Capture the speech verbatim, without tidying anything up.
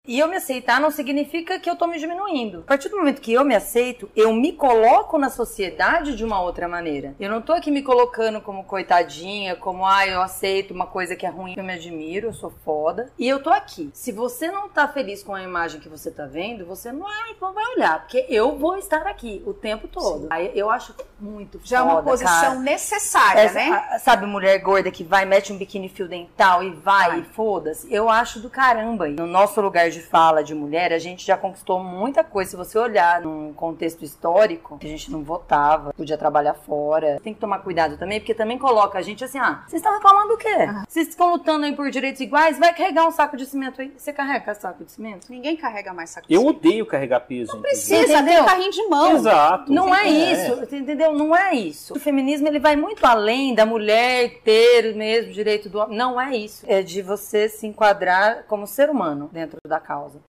E eu me aceitar não significa que eu tô me diminuindo. A partir do momento que eu me aceito, eu me coloco na sociedade de uma outra maneira. Eu não tô aqui me colocando como coitadinha, como, ah, eu aceito uma coisa que é ruim, eu me admiro, eu sou foda. E eu tô aqui. Se você não tá feliz com a imagem que você tá vendo, você não, é, não vai olhar, porque eu vou estar aqui o tempo todo. Sim. Aí eu acho muito Já foda, é uma posição cara. necessária, Essa, né? A, sabe, mulher gorda que vai, mete um biquíni fio dental e vai, vai. e foda-se. Eu acho do caramba. No nosso lugar de fala de mulher, a gente já conquistou muita coisa. Se você olhar num contexto histórico, a gente não votava, podia trabalhar fora. Tem que tomar cuidado também, porque também coloca a gente assim, ah, vocês estão reclamando do quê? Uhum. Vocês estão lutando aí por direitos iguais? Vai carregar um saco de cimento aí. Você carrega saco de cimento? Ninguém carrega mais saco de Eu cimento. Eu odeio carregar peso. Não precisa, tem um carrinho de mão. Exato. Não é, é isso, entendeu? Não é isso. O feminismo, ele vai muito além da mulher ter o mesmo direito do homem. Não é isso. É de você se enquadrar como ser humano dentro da causa.